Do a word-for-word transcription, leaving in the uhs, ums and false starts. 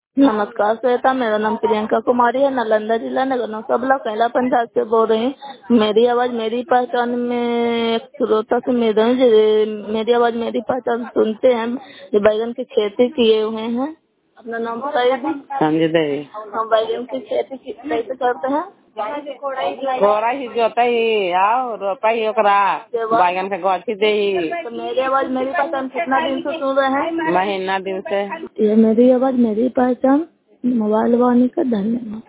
नमस्कार श्वेता, मेरा नाम प्रियंका कुमारी है। नालंदा जिला नगर नौसबला कैला पंचायत से बोल रही हूँ। मेरी आवाज मेरी पहचान में एक श्रोता से मिल रही हूँ जो मेरी आवाज मेरी पहचान सुनते हैं, जो बैगन की खेती किए हुए हैं। अपना नाम बताइए दी। संजय देवी। हम बैगन की खेती की- कैसे करते हैं? कोरा ही जोताई आओ रोपाई ओकरा बैगन के गाछी दे। तो मेरी आवाज मेरी पहचान कितना दिन से सुन रहे हैं? महीना दिन से। ये मेरी आवाज मेरी पहचान मोबाइल वाणी का धन्यवाद।